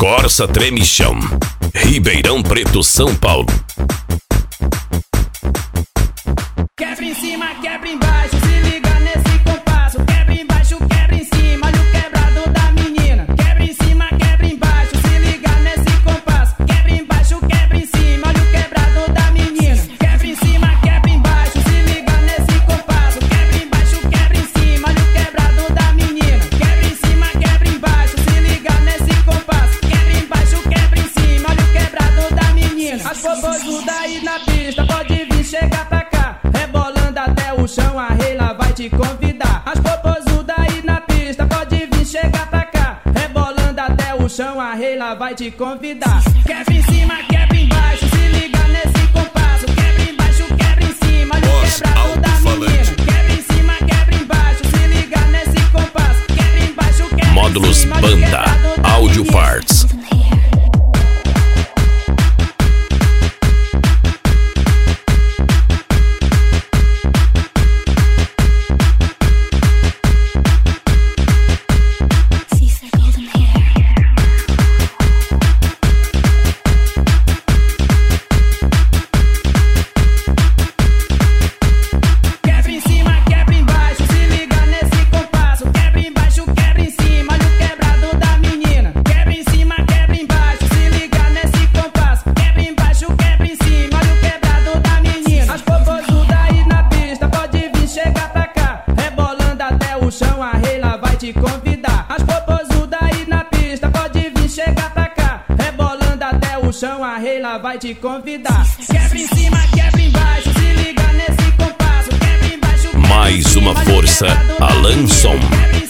Corsa Tremichão, Ribeirão Preto, São Paulo. Quebra em cima, quebra embaixo, se liga nesse compasso. Quebra embaixo, quebra em cima, olha o quebrado da menina. Quebra em cima, quebra embaixo, se liga nesse compasso. Quebra embaixo, quebra em cima, olha o quebrado da menina. Quebra em cima, quebra embaixo, se liga nesse compasso. Quebra embaixo, quebra em cima, olha o quebrado da menina. Quebra em cima, quebra embaixo, se liga nesse compasso. Quebra embaixo, quebra em cima, olha o quebrado da menina. As popozudas aí na pista, pode vir chegar pra cá. Rebolando até o chão, a Reila vai te convidar. As popozudas aí na pista, pode vir chegar pra cá. Rebolando até o chão, a Reila vai te convidar. Quebra em cima, quebra embaixo, se liga nesse compasso. Quebra embaixo, quebra em cima, olha o quebrado da menina. Quebra em cima, quebra embaixo, se liga nesse compasso. Quebra embaixo, quebra Módulos em cima, olha o Banda, quebrado da Audio menina. Parts. Quebra em cima, quebra embaixo, se liga nesse compasso. Quebra embaixo, quebra em cima, olha o quebrado da menina. Quebra em cima, quebra embaixo, se liga nesse compasso. Quebra embaixo, quebra em cima, olha o quebrado da menina. As popozudas aí na pista, pode vir chegar pra cá. Rebolando até o chão, a Reila vai te convidar. As popozudas aí na pista, pode vir chegar pra cá. Rebolando até o chão, a Reila vai te convidar. Quebra em cima, quebra embaixo, se liga nesse compasso. Quebra embaixo, quebra em Mais cima, uma olha o força, quebrado da Alan menina. Som. Quebra